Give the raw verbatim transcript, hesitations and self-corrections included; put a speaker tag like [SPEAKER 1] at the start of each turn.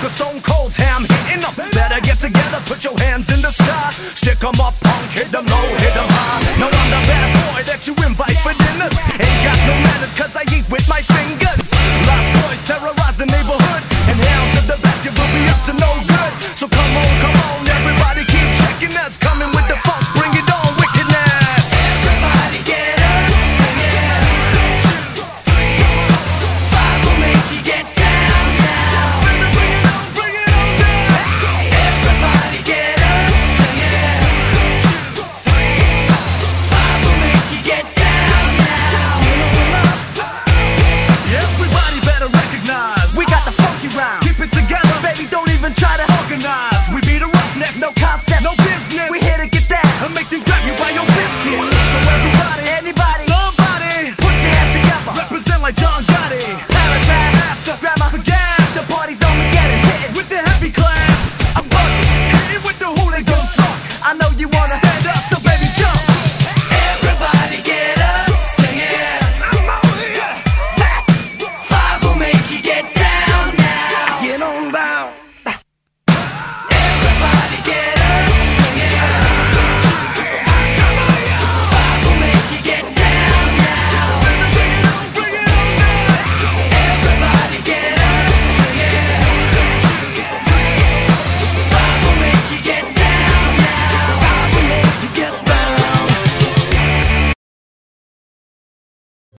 [SPEAKER 1] a stone cold ham hitting them. Better get together, put your hands in the sky. Stick 'em up, punk, hit them low, hit them high. Now I'm the bad boy that you invite for dinners. Ain't got no manners cause I eat with my fingers. Lost boys terrorize the neighborhood, and hounds of the basket will be up to no good. So come on, come on, everybody keep checking us. Coming with the funk, bring it on, wickedness.
[SPEAKER 2] Everybody get up, sing it. Five will make you get down now.
[SPEAKER 1] Bring it on, bring it on down.
[SPEAKER 2] Everybody get up, sing it. Five will make you get down now.
[SPEAKER 1] Everybody better recognize we got the funky rhyme. Keep it together, baby, don't even try to organize. We be the roughnecks, no concept, no business. We here to get that and make them grab you by your biscuits. So everybody, anybody, somebody, put your hands together. Represent like John Gotti. Paragraph after, grandma for gas. The party's only getting hit with the heavy class. I'm bugging, hitting with the hooligan funk. I know you wanna stand up, so